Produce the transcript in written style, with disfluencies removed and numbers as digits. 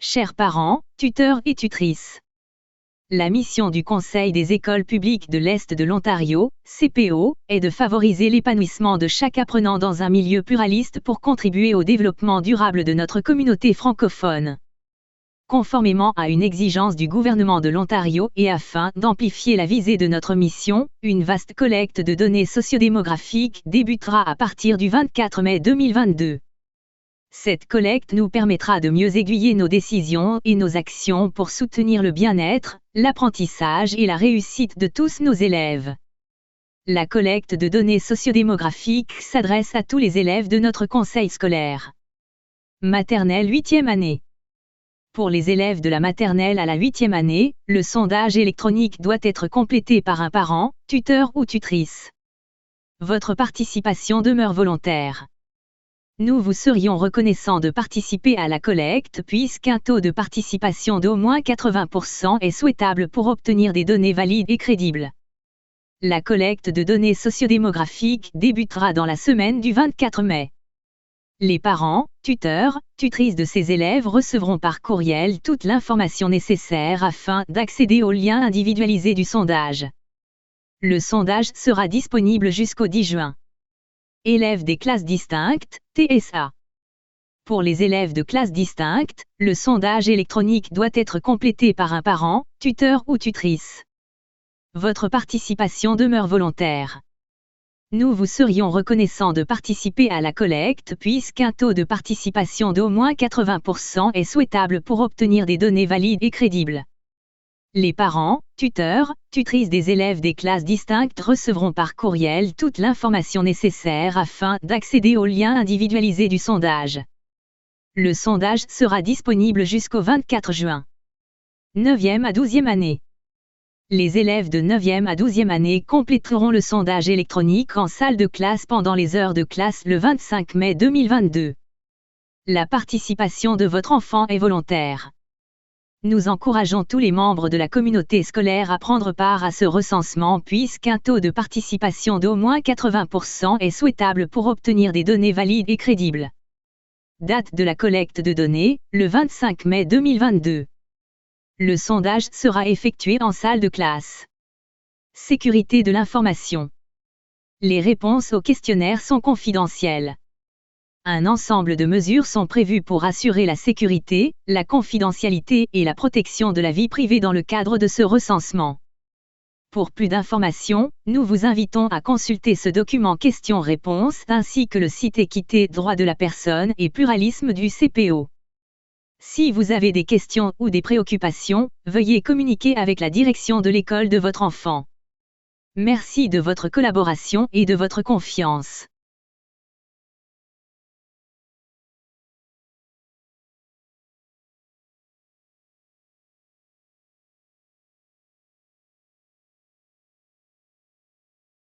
Chers parents, tuteurs et tutrices. La mission du Conseil des écoles publiques de l'Est de l'Ontario, CPO, est de favoriser l'épanouissement de chaque apprenant dans un milieu pluraliste pour contribuer au développement durable de notre communauté francophone. Conformément à une exigence du gouvernement de l'Ontario et afin d'amplifier la visée de notre mission, une vaste collecte de données sociodémographiques débutera à partir du 24 mai 2022. Cette collecte nous permettra de mieux aiguiller nos décisions et nos actions pour soutenir le bien-être, l'apprentissage et la réussite de tous nos élèves. La collecte de données sociodémographiques s'adresse à tous les élèves de notre conseil scolaire. Maternelle 8e année. Pour les élèves de la maternelle à la 8e année, le sondage électronique doit être complété par un parent, tuteur ou tutrice. Votre participation demeure volontaire. Nous vous serions reconnaissants de participer à la collecte puisqu'un taux de participation d'au moins 80% est souhaitable pour obtenir des données valides et crédibles. La collecte de données sociodémographiques débutera dans la semaine du 24 mai. Les parents, tuteurs, tutrices de ces élèves recevront par courriel toute l'information nécessaire afin d'accéder au lien individualisé du sondage. Le sondage sera disponible jusqu'au 10 juin. Élèves des classes distinctes, TSA. Pour les élèves de classes distinctes, le sondage électronique doit être complété par un parent, tuteur ou tutrice. Votre participation demeure volontaire. Nous vous serions reconnaissants de participer à la collecte puisqu'un taux de participation d'au moins 80% est souhaitable pour obtenir des données valides et crédibles. Les parents, tuteurs, tutrices des élèves des classes distinctes recevront par courriel toute l'information nécessaire afin d'accéder au lien individualisé du sondage. Le sondage sera disponible jusqu'au 24 juin. 9e à 12e année. Les élèves de 9e à 12e année compléteront le sondage électronique en salle de classe pendant les heures de classe le 25 mai 2022. La participation de votre enfant est volontaire. Nous encourageons tous les membres de la communauté scolaire à prendre part à ce recensement puisqu'un taux de participation d'au moins 80% est souhaitable pour obtenir des données valides et crédibles. Date de la collecte de données, le 25 mai 2022. Le sondage sera effectué en salle de classe. Sécurité de l'information. Les réponses aux questionnaires sont confidentielles. Un ensemble de mesures sont prévues pour assurer la sécurité, la confidentialité et la protection de la vie privée dans le cadre de ce recensement. Pour plus d'informations, nous vous invitons à consulter ce document questions-réponses ainsi que le site Équité, droits de la personne et pluralisme du CPO. Si vous avez des questions ou des préoccupations, veuillez communiquer avec la direction de l'école de votre enfant. Merci de votre collaboration et de votre confiance.